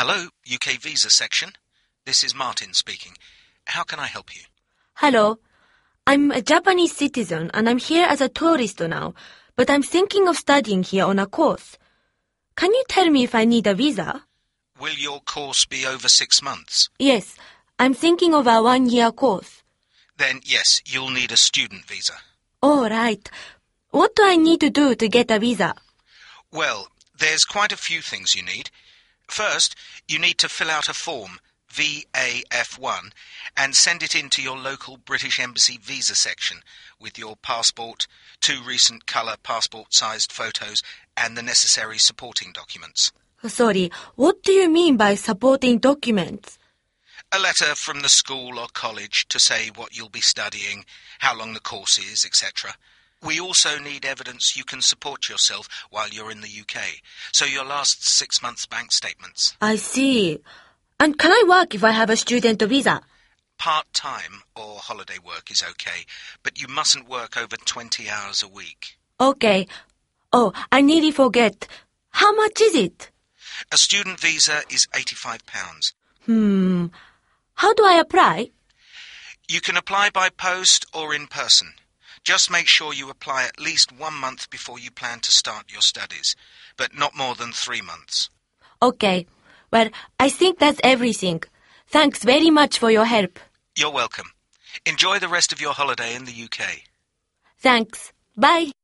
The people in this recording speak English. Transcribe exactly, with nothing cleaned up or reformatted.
Hello, U K Visa section. This is Martin speaking. How can I help you? Hello. I'm a Japanese citizen and I'm here as a tourist now, but I'm thinking of studying here on a course. Can you tell me if I need a visa? Will your course be over six months? Yes, I'm thinking of a one-year course. Then yes, you'll need a student visa. All right. What do I need to do to get a visa? Well, there's quite a few things you need. First, you need to fill out a form, V A F one, and send it in to your local British Embassy visa section with your passport, two recent colour passport-sized photos, and the necessary supporting documents. Sorry, what do you mean by supporting documents? A letter from the school or college to say what you'll be studying, how long the course is, et cetera. We also need evidence you can support yourself while you're in the U K, so your last six months' bank statements. I see. And can I work if I have a student visa? Part-time or holiday work is okay, but you mustn't work over twenty hours a week. Okay. Oh, I nearly forget. How much is it? A student visa is eighty-five pounds. Hmm. How do I apply? You can apply by post or in person. Just make sure you apply at least one month before you plan to start your studies, but not more than three months. Okay. Well, I think that's everything. Thanks very much for your help. You're welcome. Enjoy the rest of your holiday in the U K. Thanks. Bye.